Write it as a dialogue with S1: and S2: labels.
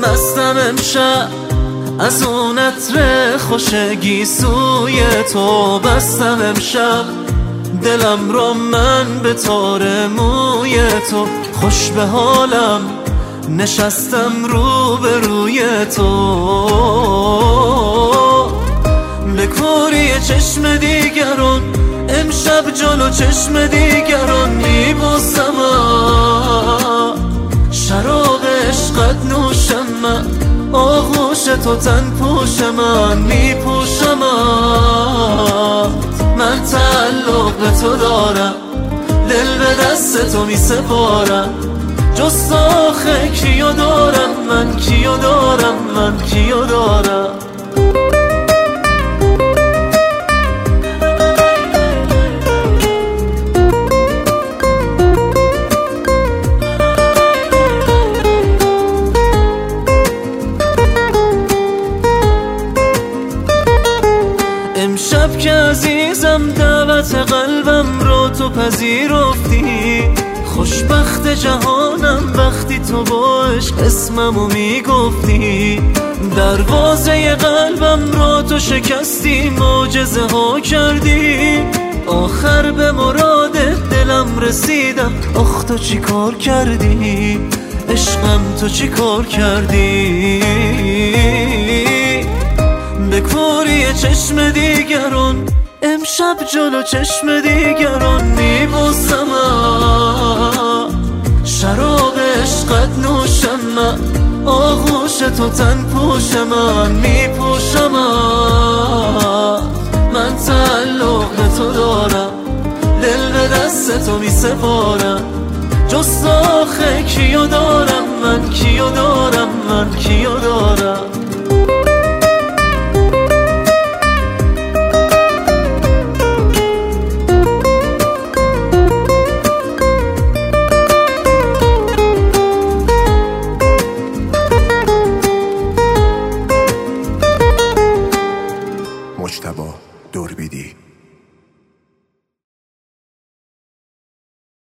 S1: مستم امشب از اون عطر خوش گیسوی تو. بستم امشب دلم را من به تار موی تو. خوش به حالم نشستم رو به روی تو. به کوری چشم دیگران امشب جلو چشم دیگران میبوسم. شراب عشقت نوشم من، آغوش تو تن پوش من میپوشم. من تعلق به تو دارم، دل به دست تو میسپارم. جز آخه کیو دارم من، کیو دارم من، کیو دارم. امشب که عزیزم دعوت قلبم رو تو پذیرفتی. خوشبخت جهانم وقتی تو با عشق اسممو میگفتی. دروازه قلبم رو تو شکستی، معجزه ها کردی. آخر به مراد دلم رسیدم. آخ تو چی کار کردی عشقم، تو چی کار کردی. به کوری چشم دیگران امشب جلو چشم دیگران میبوسم. شراب عشقت نوشم من، آغوش تو تن پوش من میپوشم. من تعلق به تو دارم، دل به دست تو میسپارم. جز آخه کیو دارم من، کیو دارم من، کیو دارم.